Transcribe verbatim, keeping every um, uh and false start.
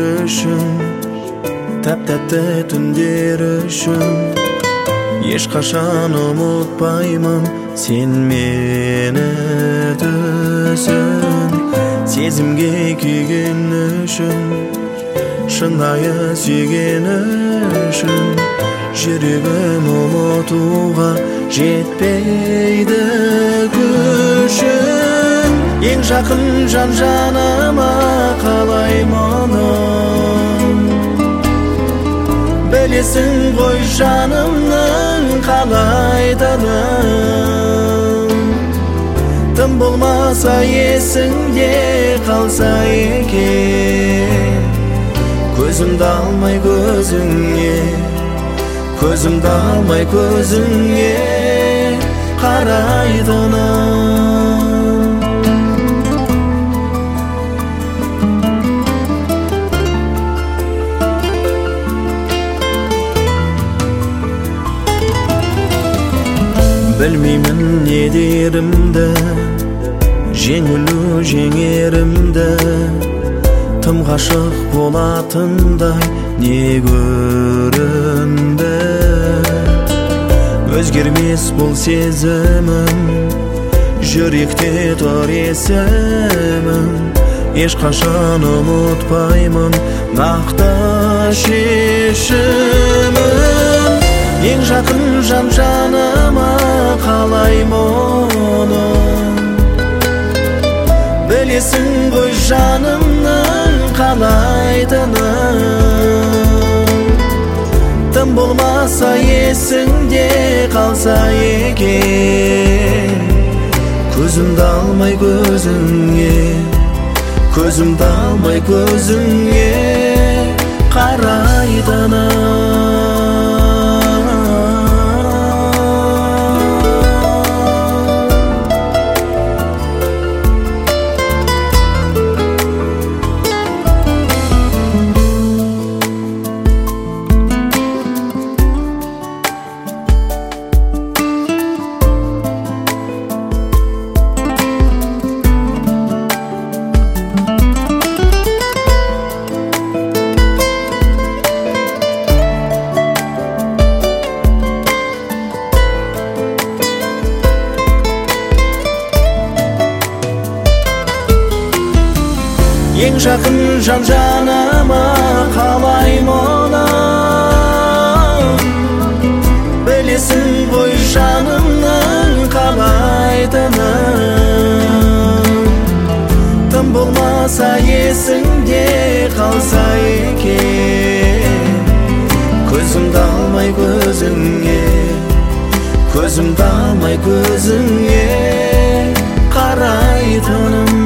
үшін, тәп-тәтті түндер үшін. Ешқашан ұмытпаймын сен мені түсін. Сезімге күйген үшін, шынайы сүйген үшін. Жүрегім ұмытуға жетпейді күшім. Ең жақын жан жаныма қалай мұның. Білесің ғой жанымның қалайтынын. Тым болмаса есіңде қалса екен. Көзімді алмай көзіңе, көзімді алмай көзіңе қарайтынын. Білмеймін не дерімді, жеңілу жеңерімді. Тым ғашық болатындай не көрінді. Өзгермес бұл сезімім, жүректе тұр есімім. Ешқашан ұмытпаймын нақты шешімім. Ең жақын жан жаныма қалай мұның. Білесің ғой жанымның қалайтынын. Тым болмаса есіңде қалса екен. Көзімді алмай көзіңе, көзімді алмай көзіңе қарайтынын. Ең жақын жан жаныма қалай мұның. Білесің ғой жанымның қалайтынын. Тым болмаса есіңде қалса екен. Көзімді алмай көзіңе, көзімді алмай көзіңе қарайтынын.